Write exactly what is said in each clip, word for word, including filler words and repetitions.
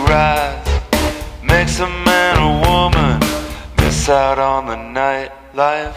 rise makes a man or woman miss out on the nightlife.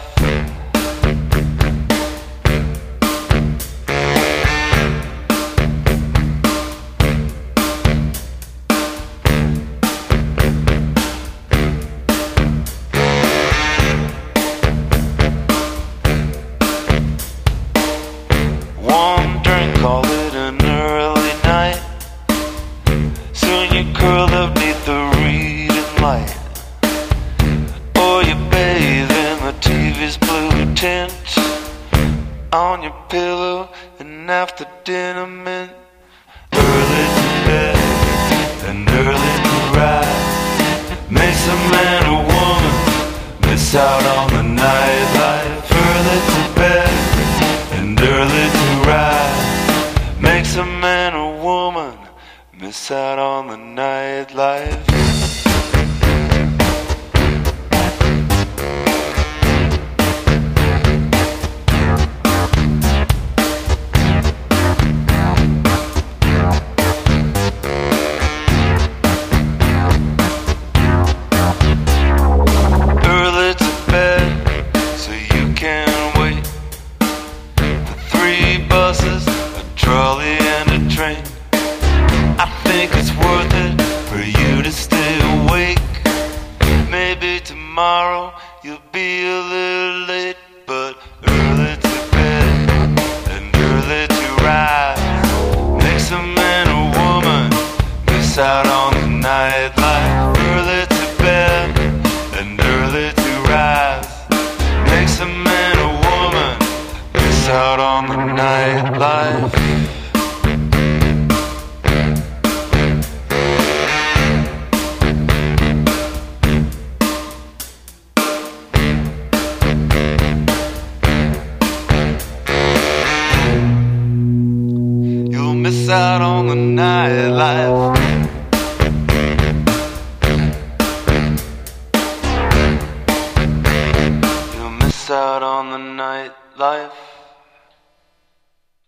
One drink, call it an early night. Soon you curl up neath the reading light, or you bathe in the T V's blue tint on your pillow, and after dinner mint. Early to bed and early to rise makes a man or woman miss out on the nightlife. Early to bed and early to rise makes a man or woman miss out on the nightlife. Early to bed so you can wait for three buses, a trolley and a train. I think it's worth it for you to stay awake. Maybe tomorrow you'll be a little late, but early to bed and early to rise makes a man or woman miss out on the nightlife. Early to bed and early to rise makes a man or woman miss out on the nightlife. Miss out on the nightlife.